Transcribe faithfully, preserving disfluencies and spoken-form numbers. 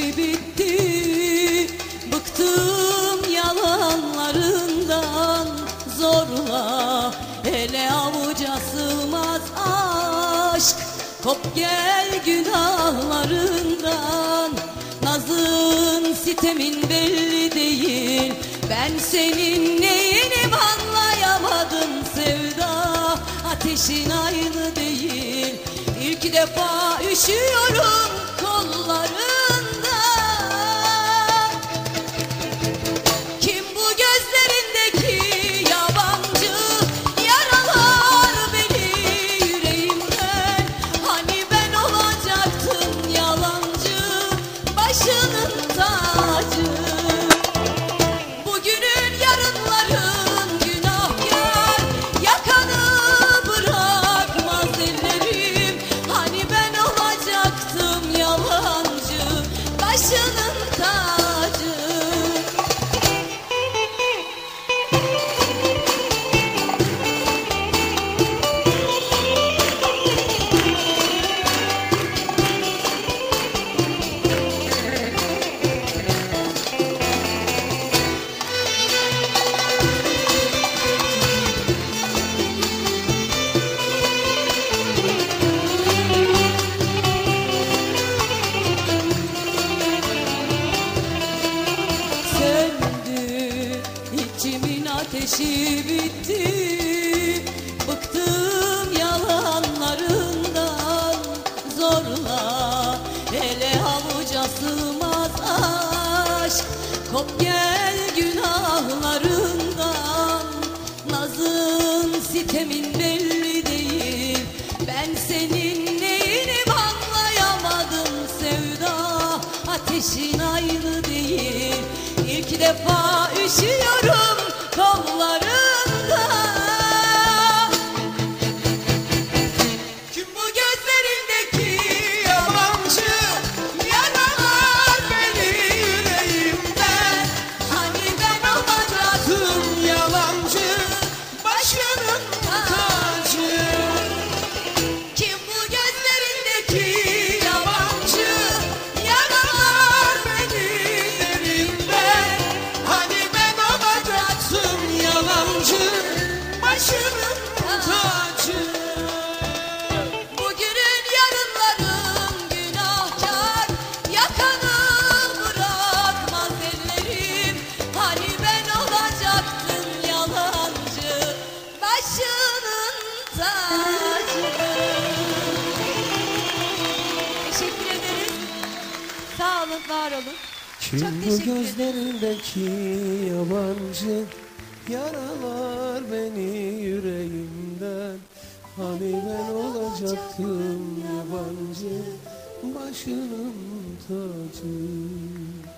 bitti. Bıktım yalanlarından, zorla ele avuca sığmaz aşk. Kop gel günahlarından, nazın sitemin belli değil. Ben senin neyini anlayamadım sevda, ateşin aynı değil. İlk defa üşüyorum kollarında. Kim bu gözlerindeki yabancı, yaralar beni yüreğimden. Hani ben olacaktım yalancı, başının tacı. Bugünün yarınların günahkar, yakanı bırakmaz ellerim. Hani ben olacaktım yalancı, başının tacı. İçimin ateşi bitti. Bıktım yalanlarından, zorla ele avuca sığmaz aşk. Kop gel günahlarından, nazın sitemin belli değil. Ben senin neyini anlayamadım sevda, ateşin aynı değil. İlk defa üşüyorum kollarında. Kim bu gözlerindeki yabancı, yaralar beni yüreğimden. Hani ben olacaktım yalancı, başının tacı. Kim bu gözlerindeki yabancı, yaralar beni yüreğimden. Hani ben olacaktım yalancı, başının tacı. Bugünün yarınların günahkar, yakanı bırakmaz ellerim. Hani ben olacaktım yalancı, başının tacı. Teşekkür ederiz. Sağ olun, var olun. Kim Çok bu teşekkür ederim. gözlerindeki yabancı, yaralar beni yüreğimden. Hani ben olacaktım yabancı, başının tacı.